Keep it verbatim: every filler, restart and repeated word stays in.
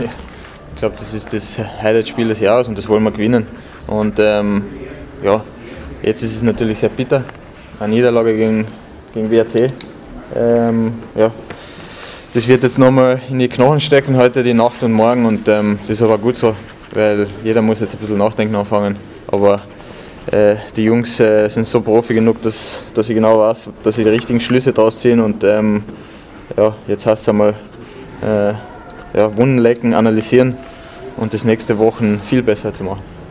Ich glaube, das ist das Highlight-Spiel des Jahres und das wollen wir gewinnen. Und ähm, ja, jetzt ist es natürlich sehr bitter. Eine Niederlage gegen, gegen W R C. Ähm, ja, das wird jetzt nochmal in die Knochen stecken, heute die Nacht und morgen. Und ähm, das ist aber gut so, weil jeder muss jetzt ein bisschen nachdenken anfangen. Aber äh, die Jungs äh, sind so Profi genug, dass, dass ich genau weiß, dass sie die richtigen Schlüsse draus ziehen. Und ähm, ja, jetzt heißt es einmal äh, ja, Wunden lecken, analysieren und das nächste Wochen viel besser zu machen.